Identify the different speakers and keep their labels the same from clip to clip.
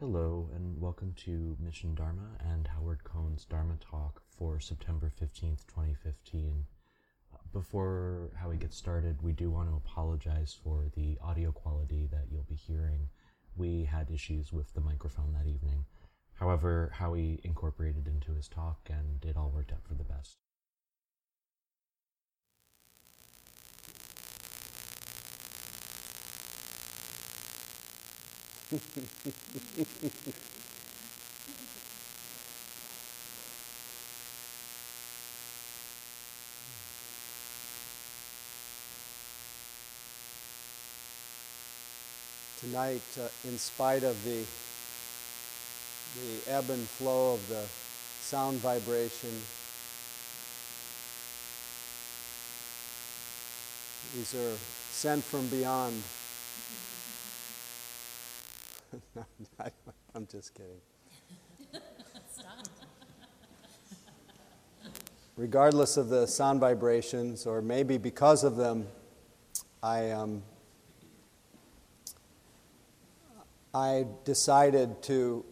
Speaker 1: Hello, and welcome to Mission Dharma and Howard Cohn's Dharma Talk for September 15th, 2015. Before Howie gets started, we do want to apologize for the audio quality that you'll be hearing. We had issues with the microphone that evening. However, Howie incorporated into his talk, and it all worked out for the best.
Speaker 2: Tonight, in spite of the ebb and flow of the sound vibration, these are sent from beyond. No, I'm just kidding. Regardless of the sound vibrations, or maybe because of them, I decided to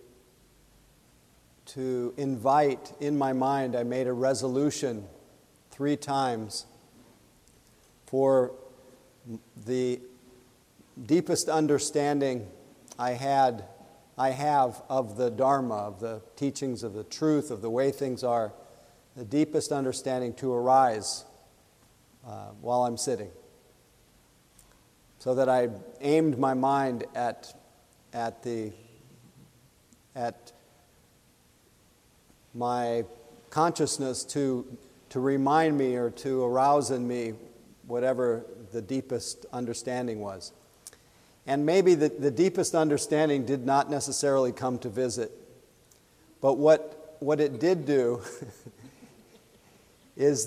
Speaker 2: invite, in my mind, I made a resolution 3 times for the deepest understanding I have of the Dharma, of the teachings of the truth, of the way things are, the deepest understanding to arise while I'm sitting. So that I aimed my mind at my consciousness to remind me or to arouse in me whatever the deepest understanding was. And maybe the deepest understanding did not necessarily come to visit. But what it did do is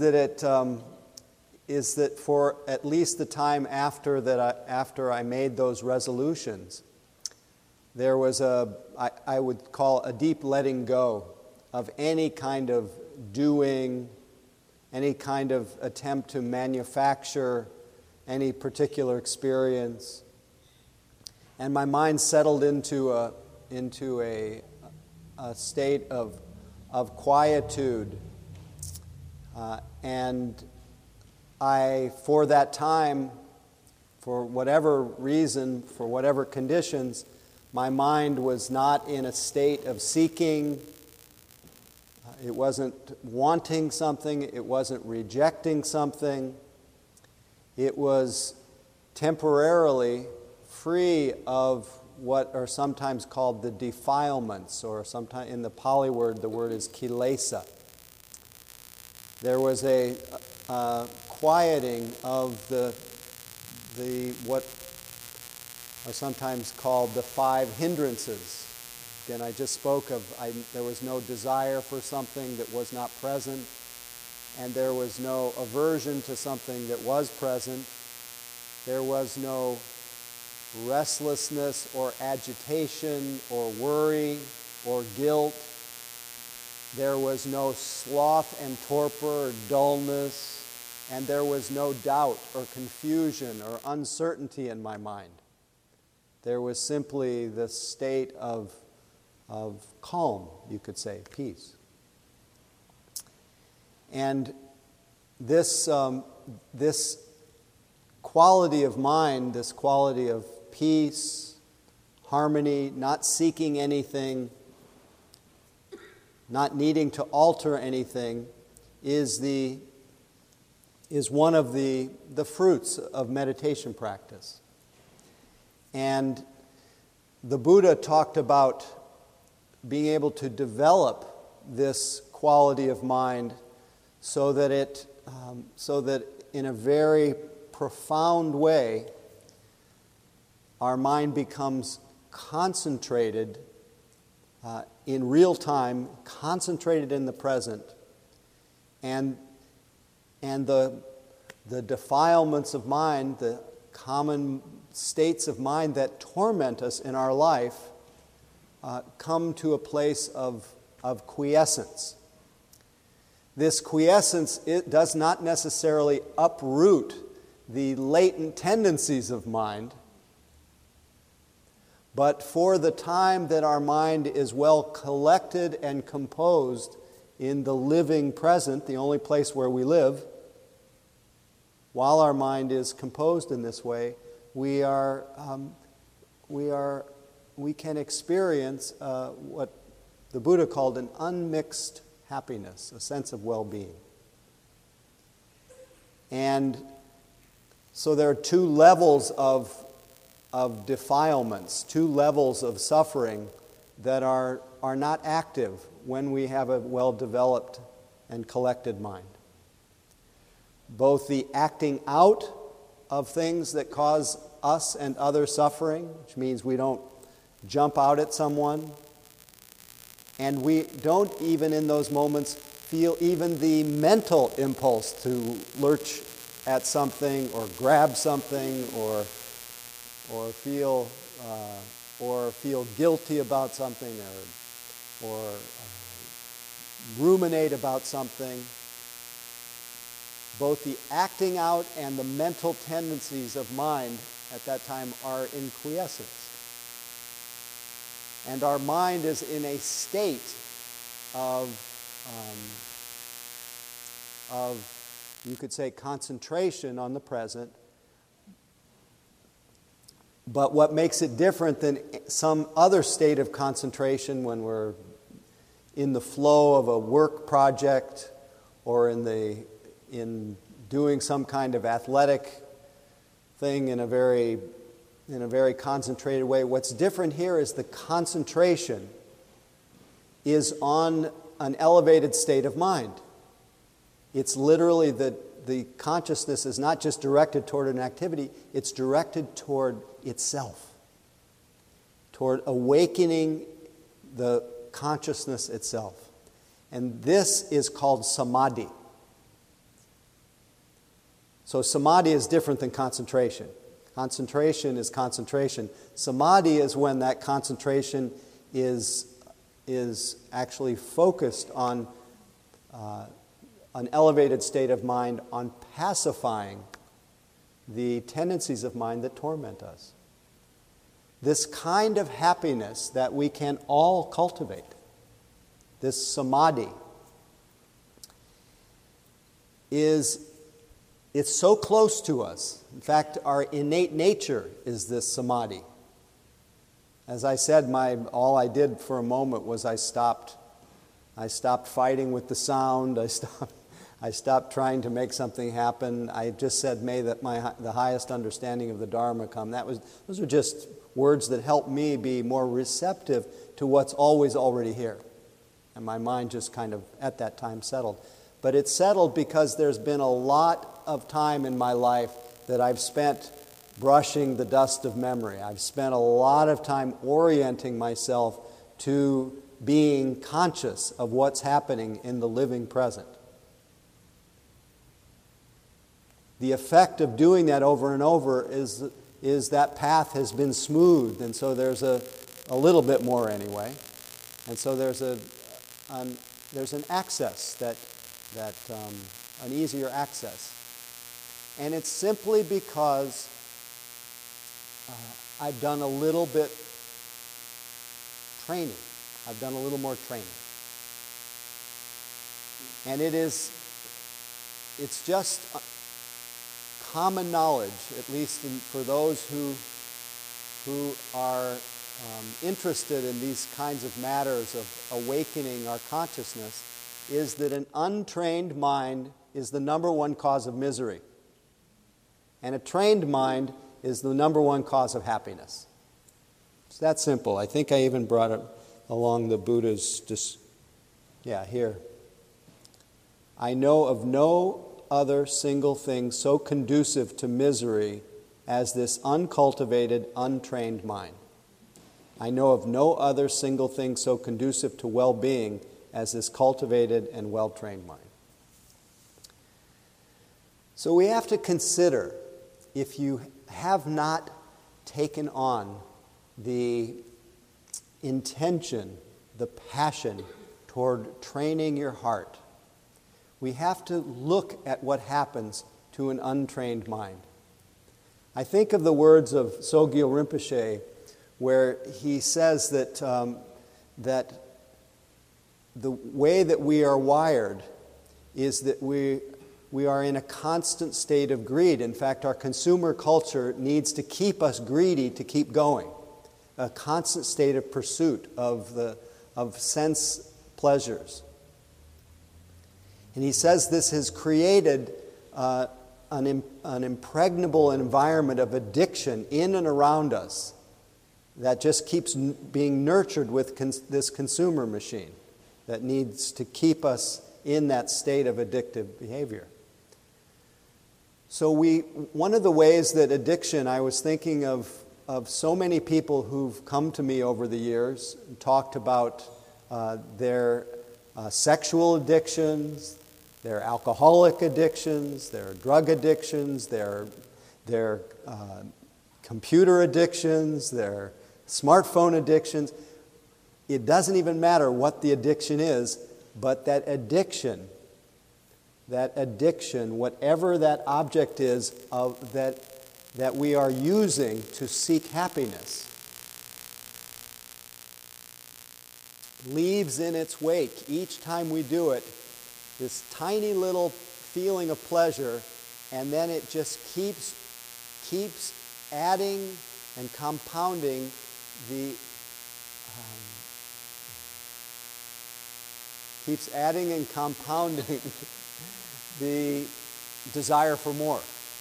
Speaker 2: that for at least the time after I made those resolutions, there was I would call a deep letting go of any kind of doing, any kind of attempt to manufacture any particular experience. And my mind settled into a state of quietude. And for that time, for whatever reason, for whatever conditions, my mind was not in a state of seeking. It wasn't wanting something. It wasn't rejecting something. It was temporarily free of what are sometimes called the defilements, or sometimes in the Pali word, the word is kilesa. There was a quieting of the what are sometimes called the 5 hindrances. Again, I just spoke of there was no desire for something that was not present, and there was no aversion to something that was present. There was no restlessness or agitation or worry or guilt. There was no sloth and torpor or dullness, and there was no doubt or confusion or uncertainty in my mind. There was simply the state of calm, you could say, peace. And this quality of mind, this quality of peace, harmony, not seeking anything, not needing to alter anything, is one of the fruits of meditation practice. And the Buddha talked about being able to develop this quality of mind so that in a very profound way, our mind becomes concentrated in real time, concentrated in the present, and the defilements of mind, the common states of mind that torment us in our life, come to a place of quiescence. This quiescence, it does not necessarily uproot the latent tendencies of mind, But for the time that our mind is well collected and composed in the living present, the only place where we live, while our mind is composed in this way, we can experience what the Buddha called an unmixed happiness, a sense of well-being. And so there are two levels of defilements, two levels of suffering that are not active when we have a well-developed and collected mind. Both the acting out of things that cause us and others suffering, which means we don't jump out at someone, and we don't even in those moments feel even the mental impulse to lurch at something or grab something or feel guilty about something or ruminate about something. Both the acting out and the mental tendencies of mind at that time are in quiescence. And our mind is in a state of you could say, concentration on the present. But what makes it different than some other state of concentration when we're in the flow of a work project or in doing some kind of athletic thing in a very concentrated way, what's different here is the concentration is on an elevated state of mind. It's literally the consciousness is not just directed toward an activity, it's directed toward itself, toward awakening the consciousness itself. And this is called samadhi. So samadhi is different than concentration. Concentration is concentration. Samadhi is when that concentration is actually focused on an elevated state of mind, on pacifying the tendencies of mind that torment us. This kind of happiness that we can all cultivate, this samadhi, it's so close to us. In fact, our innate nature is this samadhi. As I said, all I did for a moment was I stopped fighting with the sound. I stopped trying to make something happen. I just said, may the highest understanding of the Dharma come. Those are just words that help me be more receptive to what's always already here. And my mind just kind of at that time settled. But it's settled because there's been a lot of time in my life that I've spent brushing the dust of memory. I've spent a lot of time orienting myself to being conscious of what's happening in the living present. The effect of doing that over and over is that path has been smoothed, and so there's a little bit more anyway. And so there's an access an easier access. And it's simply because I've done a little bit training. I've done a little more training. And it's just common knowledge, at least for those who are interested in these kinds of matters of awakening our consciousness, is that an untrained mind is the number one cause of misery. And a trained mind is the number one cause of happiness. It's that simple. I think I even brought it along the Buddha's, here. I know of no other single thing so conducive to misery as this uncultivated, untrained mind. I know of no other single thing so conducive to well-being as this cultivated and well-trained mind. So we have to consider, if you have not taken on the intention, the passion toward training your heart, we have to look at what happens to an untrained mind. I think of the words of Sogyal Rinpoche where he says that the way that we are wired is that we are in a constant state of greed. In fact, our consumer culture needs to keep us greedy to keep going. A constant state of pursuit of sense pleasures. And he says this has created an impregnable environment of addiction in and around us that just keeps being nurtured with this consumer machine that needs to keep us in that state of addictive behavior. So one of the ways that addiction, I was thinking of so many people who've come to me over the years and talked about their sexual addictions, their alcoholic addictions, their drug addictions, their computer addictions, their smartphone addictions. It doesn't even matter what the addiction is, but that addiction, whatever that object is that we are using to seek happiness, leaves in its wake, each time we do it, this tiny little feeling of pleasure, and then it just keeps adding and compounding the the desire for more.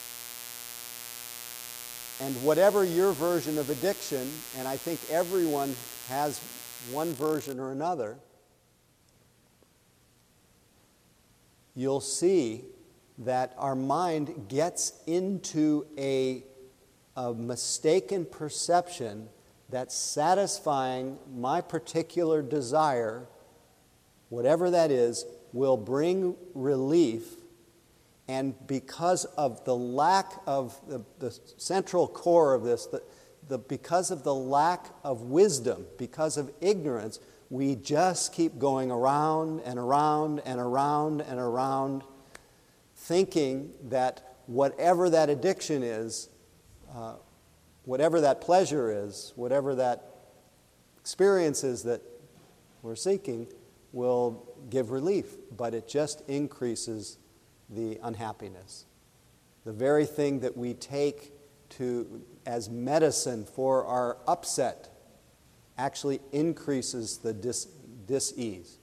Speaker 2: And whatever your version of addiction, and I think everyone has one version or another, you'll see that our mind gets into a mistaken perception that satisfying my particular desire, whatever that is, will bring relief. And because of the lack of the central core of this, because of the lack of wisdom, because of ignorance, we just keep going around and around and around and around, thinking that whatever that addiction is, whatever that pleasure is, whatever that experience is that we're seeking, will give relief. But it just increases the unhappiness. The very thing that we take as medicine for our upset actually increases the dis-ease.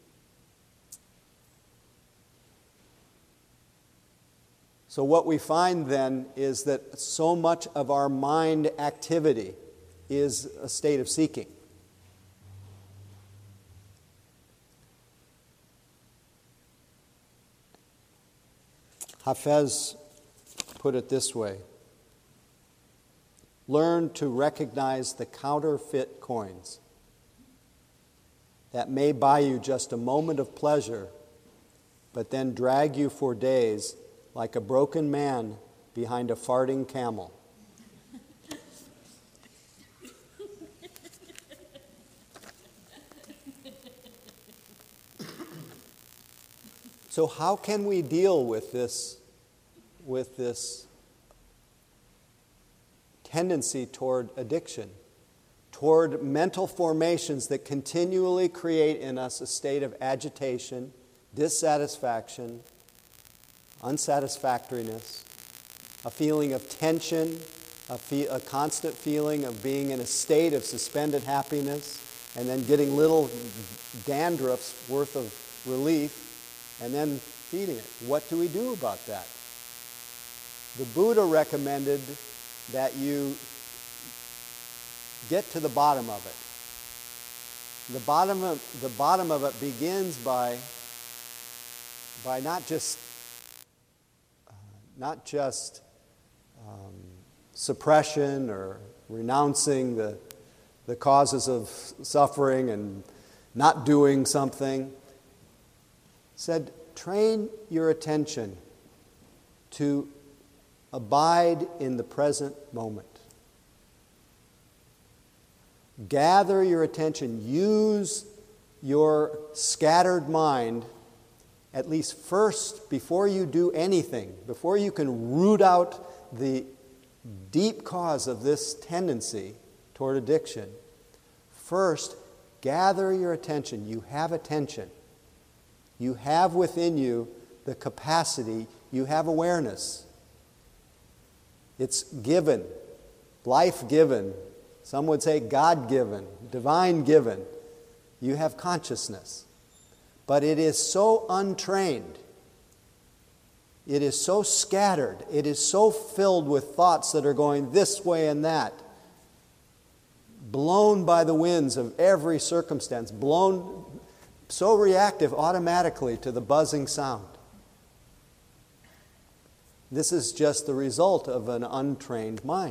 Speaker 2: So what we find then is that so much of our mind activity is a state of seeking. Hafez put it this way: learn to recognize the counterfeit coins that may buy you just a moment of pleasure, but then drag you for days like a broken man behind a farting camel. So how can we deal with this tendency toward addiction, toward mental formations that continually create in us a state of agitation, dissatisfaction, unsatisfactoriness, a feeling of tension, a constant feeling of being in a state of suspended happiness, and then getting little dandruffs worth of relief, and then feeding it? What do we do about that? The Buddha recommended that you get to the bottom of it. The bottom of it begins by not just suppression or renouncing the causes of suffering and not doing something. Said, train your attention to abide in the present moment. Gather your attention. Use your scattered mind, at least first, before you do anything, before you can root out the deep cause of this tendency toward addiction. First, gather your attention. You have attention. You have within you the capacity. You have awareness. It's given, life-given. Some would say God-given, divine-given. You have consciousness. But it is so untrained. It is so scattered. It is so filled with thoughts that are going this way and that. Blown by the winds of every circumstance. Blown, so reactive automatically to the buzzing sound. This is just the result of an untrained mind.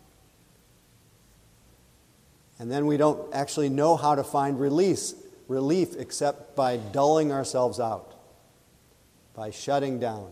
Speaker 2: And then we don't actually know how to find relief except by dulling ourselves out, by shutting down.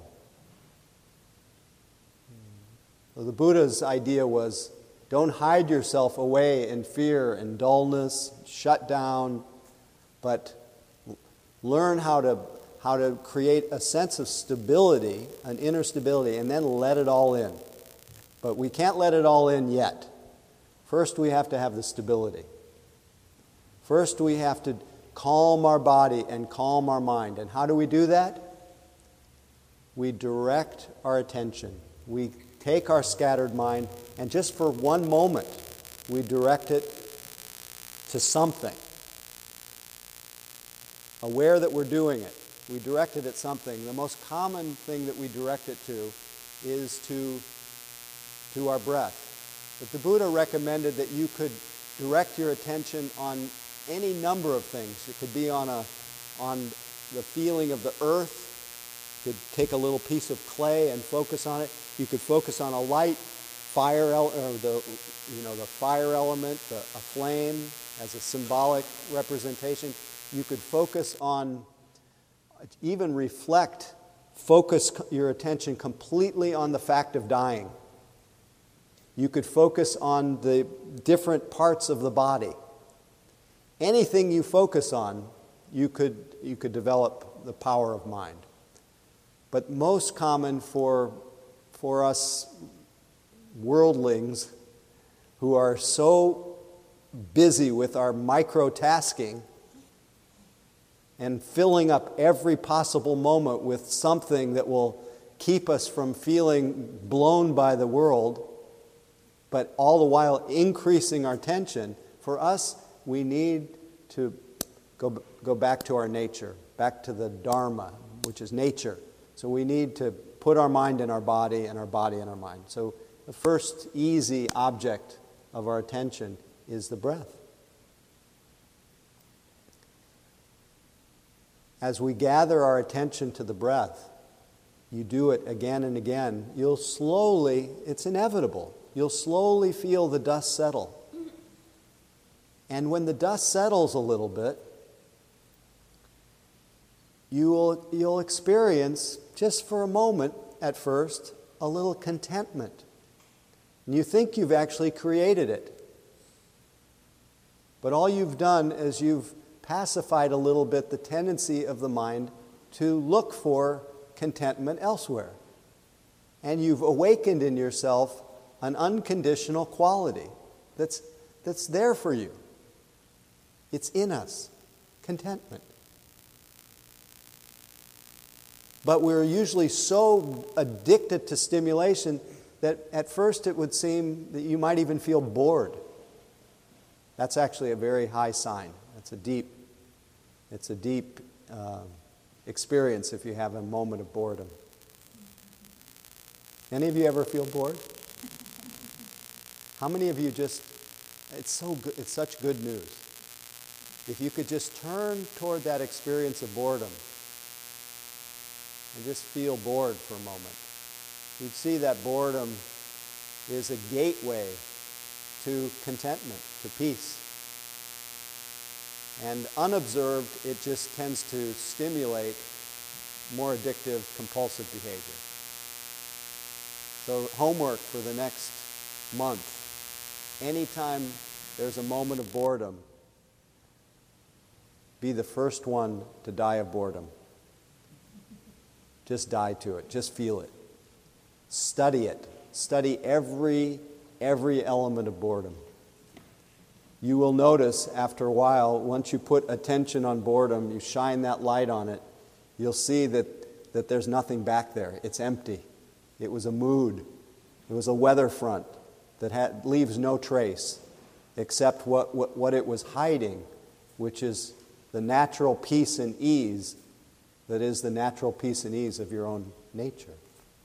Speaker 2: So the Buddha's idea was, don't hide yourself away in fear and dullness, shut down, but learn how to create a sense of stability, an inner stability, and then let it all in. But we can't let it all in yet. First, we have to have the stability. First, we have to calm our body and calm our mind. And how do we do that? We direct our attention. We take our scattered mind, and just for one moment, we direct it to something. Aware that we're doing it. We direct it at something. The most common thing that we direct it to is to our breath. But the Buddha recommended that you could direct your attention on any number of things. It could be on the feeling of the earth. You could take a little piece of clay and focus on it. You could focus on a light, the fire element, a flame as a symbolic representation. You could focus on, even focus your attention completely on the fact of dying. You could focus on the different parts of the body. Anything you focus on, you could develop the power of mind. But most common for us worldlings who are so busy with our micro-tasking and filling up every possible moment with something that will keep us from feeling blown by the world, but all the while increasing our tension, for us, we need to go back to our nature, back to the Dharma, which is nature. So we need to put our mind in our body and our body in our mind. So the first easy object of our attention is the breath. As we gather our attention to the breath, you do it again and again, you'll slowly, it's inevitable, you'll slowly feel the dust settle. And when the dust settles a little bit, you'll experience, just for a moment at first, a little contentment. And you think you've actually created it. But all you've done is you've pacified a little bit the tendency of the mind to look for contentment elsewhere. And you've awakened in yourself an unconditional quality that's there for you. It's in us, contentment. But we're usually so addicted to stimulation that at first it would seem that you might even feel bored. That's actually a very high sign. It's a deep experience if you have a moment of boredom. Any of you ever feel bored? How many of you it's so good, it's such good news. If you could just turn toward that experience of boredom and just feel bored for a moment, you'd see that boredom is a gateway to contentment, to peace. And unobserved, it just tends to stimulate more addictive, compulsive behavior. So homework for the next month. Anytime there's a moment of boredom, be the first one to die of boredom. Just die to it. Just feel it. Study it. Study every element of boredom. you will notice after a while, once you put attention on boredom, you shine that light on it, you'll see that there's nothing back there. It's empty. It was a mood. It was a weather front that leaves no trace except what it was hiding, which is the natural peace and ease that is the natural peace and ease of your own nature.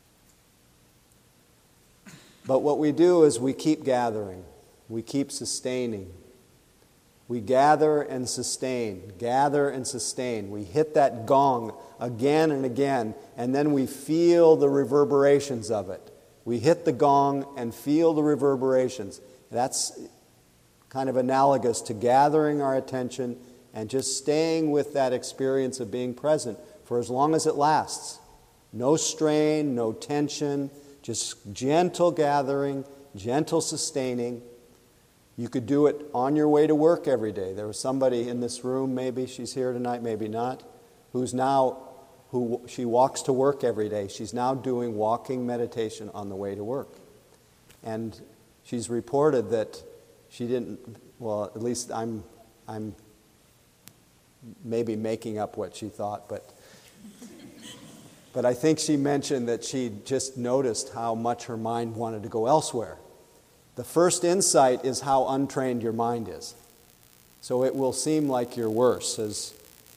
Speaker 2: But what we do is we keep gathering. We keep sustaining. We gather and sustain, gather and sustain. We hit that gong again and again, and then we feel the reverberations of it. We hit the gong and feel the reverberations. That's kind of analogous to gathering our attention and just staying with that experience of being present for as long as it lasts. No strain, no tension, just gentle gathering, gentle sustaining. You could do it on your way to work every day. There was somebody in this room, maybe she's here tonight, maybe not, she walks to work every day. She's now doing walking meditation on the way to work. And she's reported that she didn't, well, at least I'm maybe making up what she thought, but I think she mentioned that she just noticed how much her mind wanted to go elsewhere. The first insight is how untrained your mind is. So it will seem like you're worse. As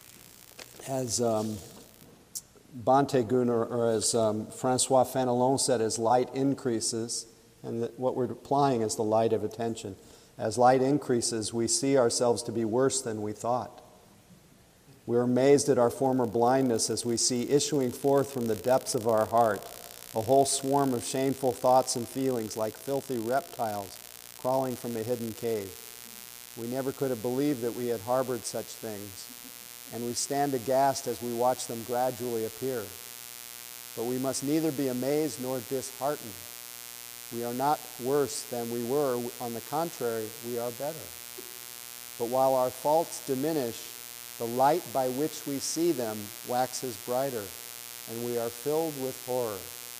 Speaker 2: Bhante Gunnar, or as Francois Fenelon said, as light increases, and what we're applying is the light of attention. As light increases, we see ourselves to be worse than we thought. We're amazed at our former blindness as we see issuing forth from the depths of our heart a whole swarm of shameful thoughts and feelings like filthy reptiles crawling from a hidden cave. We never could have believed that we had harbored such things, and we stand aghast as we watch them gradually appear. But we must neither be amazed nor disheartened. We are not worse than we were. On the contrary, we are better. But while our faults diminish, the light by which we see them waxes brighter, and we are filled with horror.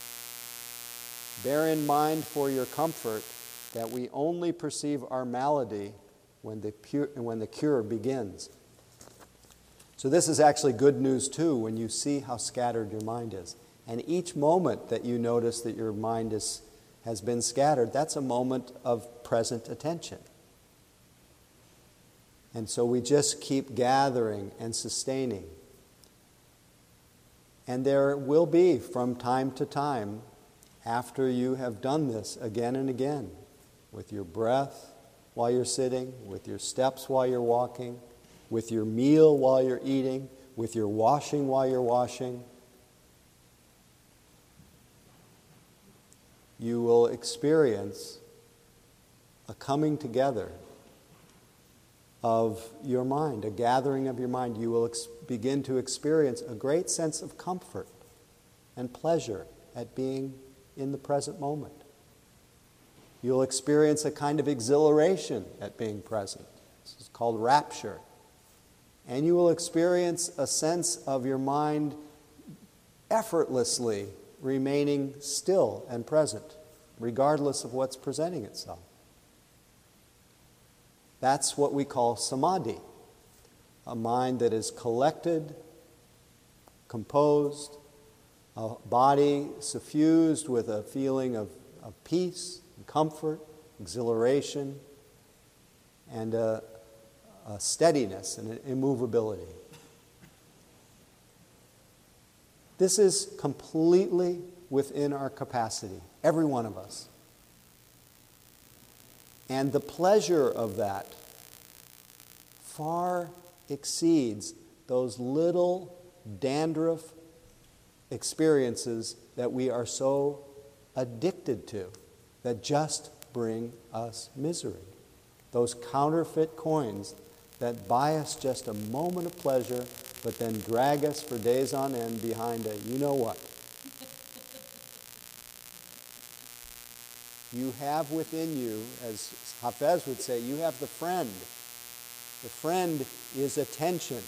Speaker 2: Bear in mind for your comfort that we only perceive our malady when the cure begins. So this is actually good news too when you see how scattered your mind is. And each moment that you notice that your mind has been scattered, that's a moment of present attention. And so we just keep gathering and sustaining. And there will be, from time to time, after you have done this again and again, with your breath while you're sitting, with your steps while you're walking, with your meal while you're eating, with your washing while you're washing, you will experience a coming together of your mind, a gathering of your mind. You will begin to experience a great sense of comfort and pleasure at being in the present moment. You'll experience a kind of exhilaration at being present. This is called rapture. And you will experience a sense of your mind effortlessly remaining still and present, regardless of what's presenting itself. That's what we call samadhi, a mind that is collected, composed, a body suffused with a feeling of peace, and comfort, exhilaration, and a steadiness and an immovability. This is completely within our capacity, every one of us. And the pleasure of that far exceeds those little dandruff experiences that we are so addicted to, that just bring us misery. Those counterfeit coins that buy us just a moment of pleasure, but then drag us for days on end behind a you-know-what. You have within you, as Hafez would say, you have the friend. The friend is attention.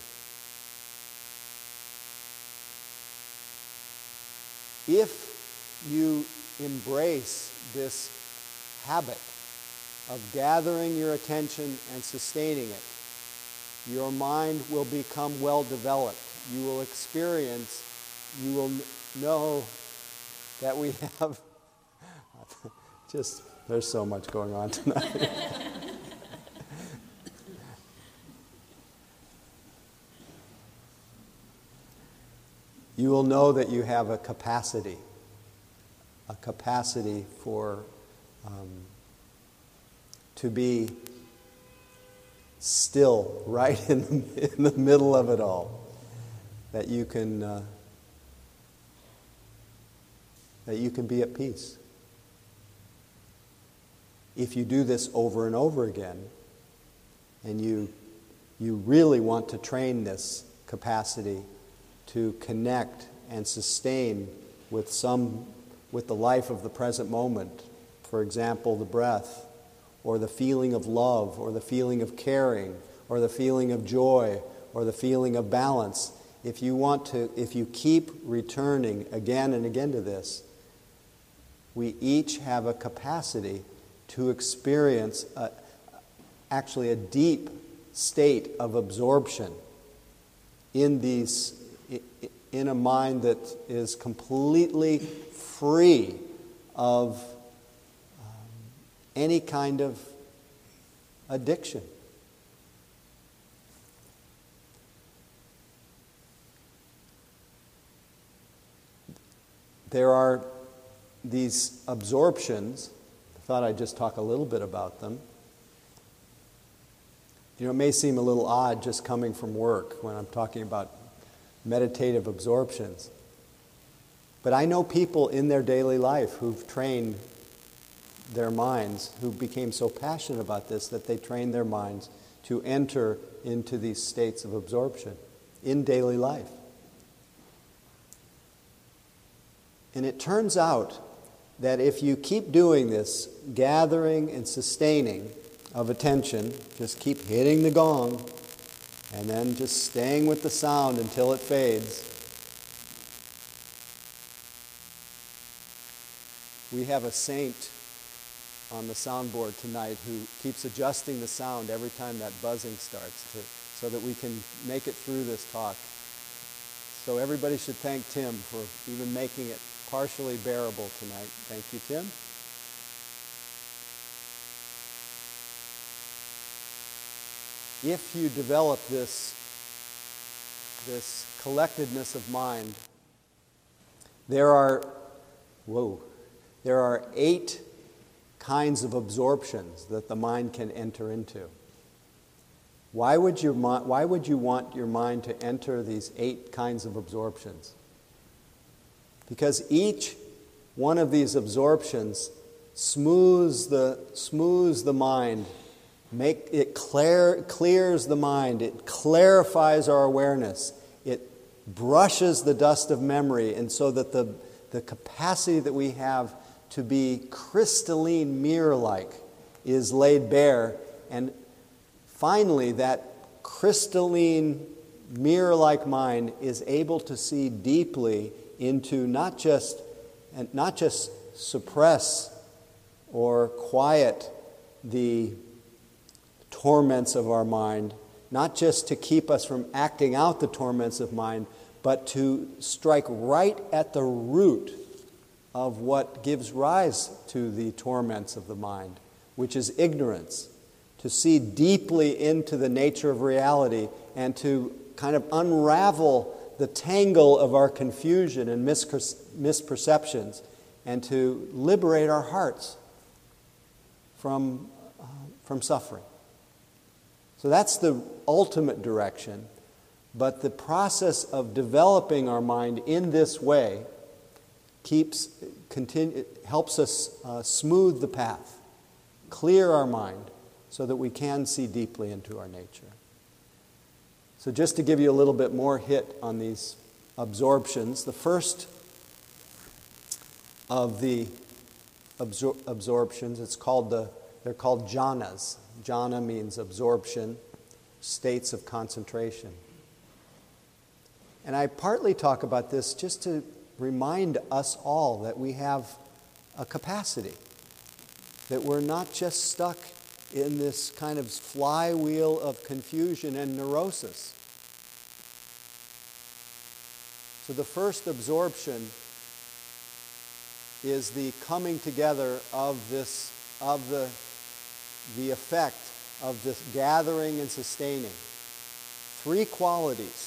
Speaker 2: If you embrace this habit of gathering your attention and sustaining it, your mind will become well developed. You will experience, you will know that we have there's so much going on tonight. You will know that you have a capacity for to be still right in the middle of it all. That you can be at peace. If you do this over and over again, and you really want to train this capacity to connect and sustain with the life of the present moment, for example, the breath, or the feeling of love, or the feeling of caring, or the feeling of joy, or the feeling of balance. If you keep returning again and again to this, we each have a capacity to experience actually a deep state of absorption in a mind that is completely free of any kind of addiction. There are these absorptions. I thought I'd just talk a little bit about them. You know, it may seem a little odd just coming from work when I'm talking about meditative absorptions. But I know people in their daily life who've trained their minds, who became so passionate about this that they trained their minds to enter into these states of absorption in daily life. And it turns out that if you keep doing this, gathering and sustaining of attention, just keep hitting the gong, and then just staying with the sound until it fades. We have a saint on the soundboard tonight who keeps adjusting the sound every time that buzzing starts so that we can make it through this talk. So everybody should thank Tim for even making it partially bearable tonight. Thank you, Tim. If you develop this collectedness of mind, there are 8 kinds of absorptions that the mind can enter into. Why would you want your mind to enter these 8 kinds of absorptions? Because each one of these absorptions smooths the mind, clears the mind, it clarifies our awareness, it brushes the dust of memory, and so that the capacity that we have to be crystalline mirror-like is laid bare. And finally, that crystalline mirror-like mind is able to see deeply into not just suppress or quiet the torments of our mind, not just to keep us from acting out the torments of mind, but to strike right at the root of what gives rise to the torments of the mind, which is ignorance. To see deeply into the nature of reality and to kind of unravel the tangle of our confusion and misperceptions, and to liberate our hearts from suffering. So that's the ultimate direction. But the process of developing our mind in this way helps us smooth the path, clear our mind, so that we can see deeply into our nature. So just to give you a little bit more hit on these absorptions, the first of the absorptions, they're called jhanas. Jhana means absorption, states of concentration. And I partly talk about this just to remind us all that we have a capacity. that we're not just stuck in this kind of flywheel of confusion and neurosis. So the first absorption is the coming together of the effect of this gathering and sustaining. Three qualities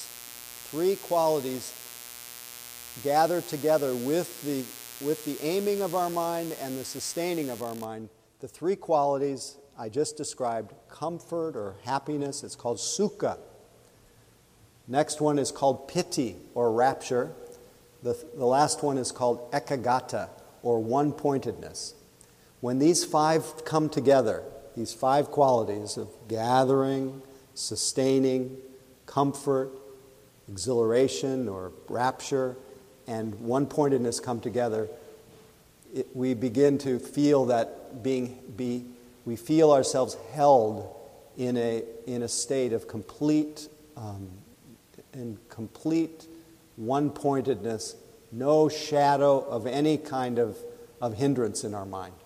Speaker 2: gather together with the aiming of our mind and the sustaining of our mind. The three qualities I just described: comfort or happiness, it's called sukha. Next one is called piti or rapture. The last one is called ekaggata or one-pointedness. When these five come together, these five qualities of gathering, sustaining, comfort, exhilaration or rapture, and one-pointedness come together, we begin to feel that we feel ourselves held in a state of complete one-pointedness, no shadow of any kind of hindrance in our mind.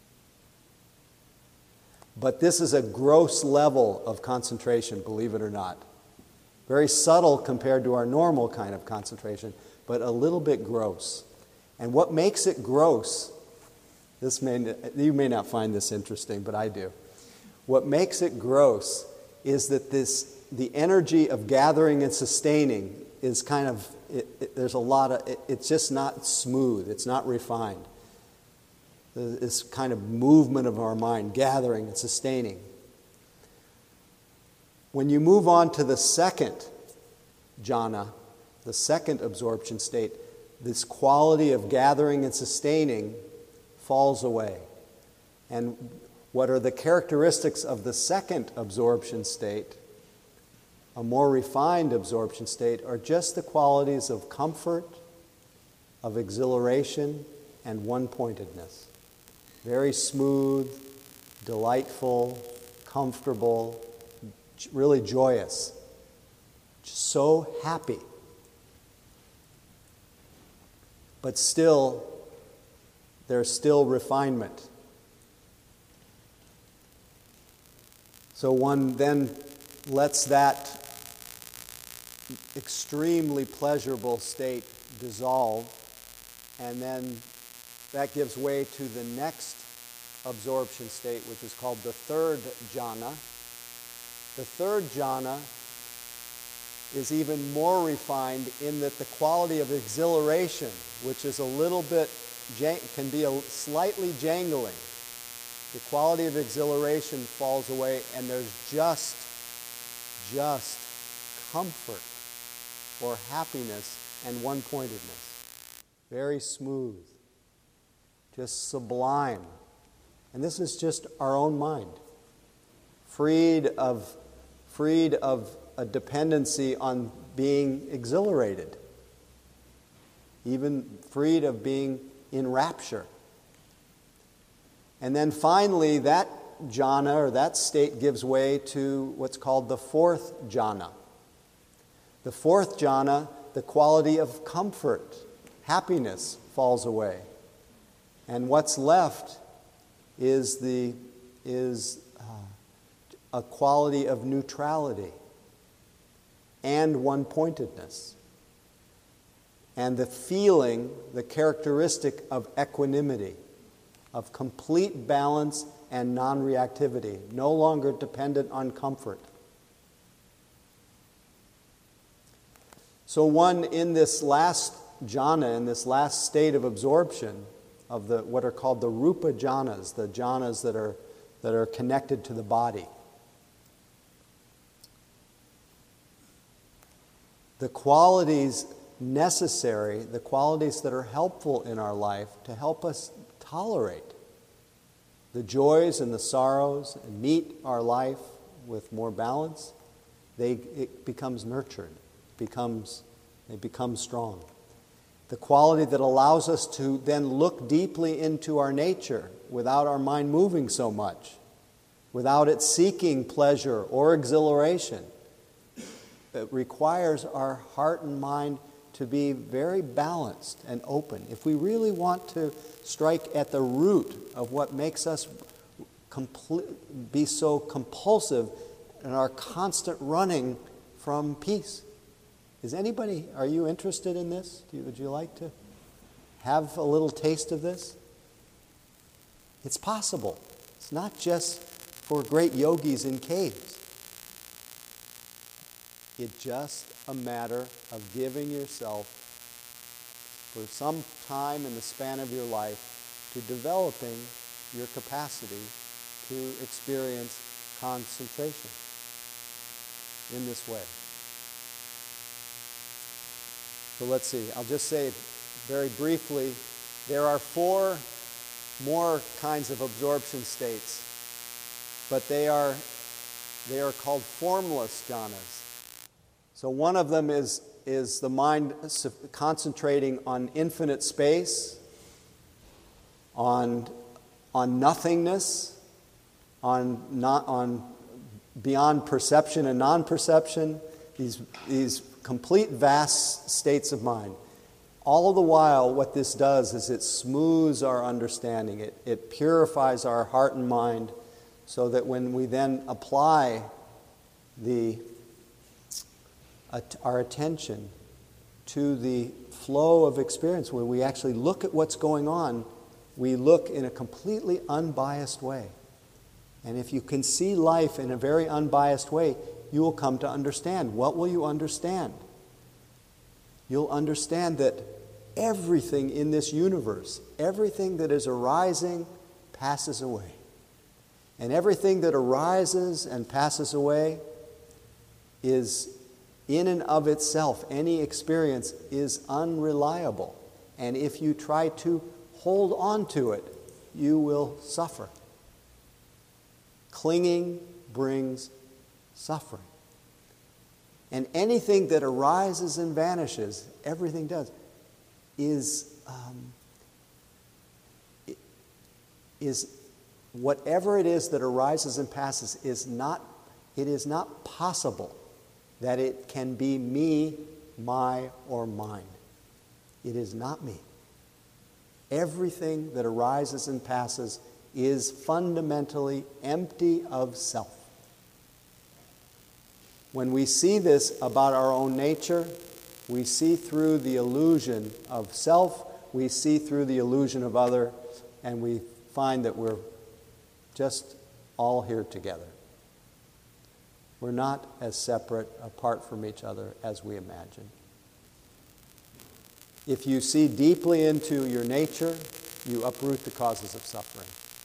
Speaker 2: But this is a gross level of concentration, believe it or not. Very subtle compared to our normal kind of concentration, but a little bit gross. And what makes it gross, you may not find this interesting, but I do. What makes it gross is that the energy of gathering and sustaining is kind of, it's just not smooth, it's not refined. This kind of movement of our mind, gathering and sustaining. When you move on to the second jhana, the second absorption state, this quality of gathering and sustaining falls away. And what are the characteristics of the second absorption state, a more refined absorption state, are just the qualities of comfort, of exhilaration, and one-pointedness. Very smooth, delightful, comfortable, really joyous. Just so happy. But still, there's still refinement. So one then lets that extremely pleasurable state dissolve, and then that gives way to the next absorption state, which is called the third jhana. The third jhana is even more refined in that the quality of exhilaration, which is a little bit, can be slightly jangling. The quality of exhilaration falls away, and there's just comfort or happiness and one-pointedness. Very smooth. Just sublime. And this is just our own mind. Freed of a dependency on being exhilarated. Even freed of being in rapture. And then finally, that jhana or that state gives way to what's called the fourth jhana. The fourth jhana, the quality of comfort, happiness falls away. And what's left is a quality of neutrality and one-pointedness. And the feeling, the characteristic of equanimity, of complete balance and non-reactivity, no longer dependent on comfort. So one, in this last jhana, in this last state of absorption, of what are called the rupa jhanas, the jhanas that are connected to the body. The qualities necessary, the qualities that are helpful in our life to help us tolerate the joys and the sorrows and meet our life with more balance, it becomes nurtured, they become strong. The quality that allows us to then look deeply into our nature without our mind moving so much, without it seeking pleasure or exhilaration. It requires our heart and mind to be very balanced and open. If we really want to strike at the root of what makes us be so compulsive in our constant running from peace. Are you interested in this? Would you like to have a little taste of this? It's possible. It's not just for great yogis in caves. It's just a matter of giving yourself for some time in the span of your life to developing your capacity to experience concentration in this way. So let's see. I'll just say very briefly, there are 4 more kinds of absorption states, but they are called formless jhanas. So one of them is the mind concentrating on infinite space, on nothingness, on beyond perception and non-perception, these complete vast states of mind. All the while, what this does is it smooths our understanding. It purifies our heart and mind so that when we then apply our attention to the flow of experience, when we actually look at what's going on, we look in a completely unbiased way. And if you can see life in a very unbiased way, you will come to understand. What will you understand? You'll understand that everything in this universe, everything that is arising, passes away. And everything that arises and passes away is in and of itself, any experience is unreliable. And if you try to hold on to it, you will suffer. Clinging brings suffering. And anything that arises and vanishes, everything does, is whatever it is that arises and passes it is not possible that it can be me, my, or mine. It is not me. Everything that arises and passes is fundamentally empty of self. When we see this about our own nature, we see through the illusion of self, we see through the illusion of other, and we find that we're just all here together. We're not as separate, apart from each other as we imagine. If you see deeply into your nature, you uproot the causes of suffering.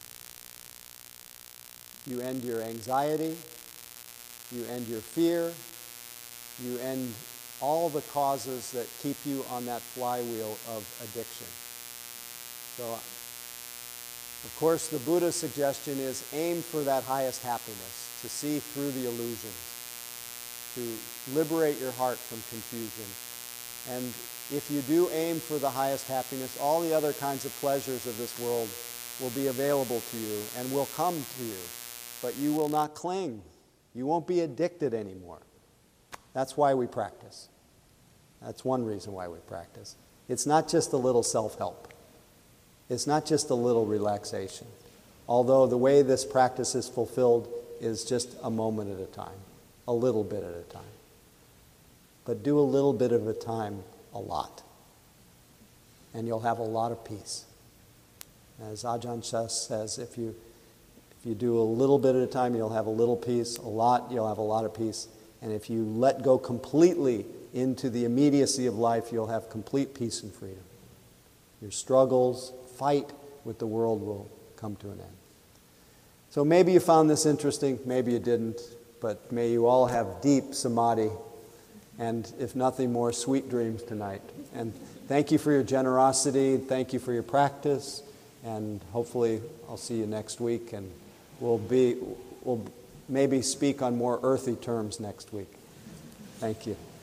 Speaker 2: You end your anxiety, you end your fear, you end all the causes that keep you on that flywheel of addiction. So, of course, the Buddha's suggestion is aim for that highest happiness, to see through the illusions, to liberate your heart from confusion. And if you do aim for the highest happiness, all the other kinds of pleasures of this world will be available to you and will come to you. But you will not cling. You won't be addicted anymore. That's why we practice. That's one reason why we practice. It's not just a little self-help. It's not just a little relaxation. Although the way this practice is fulfilled is just a moment at a time, a little bit at a time. But do a little bit at a time a lot. And you'll have a lot of peace. As Ajahn Chah says, if you do a little bit at a time, you'll have a little peace. A lot, you'll have a lot of peace. And if you let go completely into the immediacy of life, you'll have complete peace and freedom. Your struggles, fight with the world will come to an end. So maybe you found this interesting, maybe you didn't, but may you all have deep samadhi and, if nothing more, sweet dreams tonight. And thank you for your generosity, thank you for your practice, and hopefully I'll see you next week, and we'll maybe speak on more earthy terms next week. Thank you.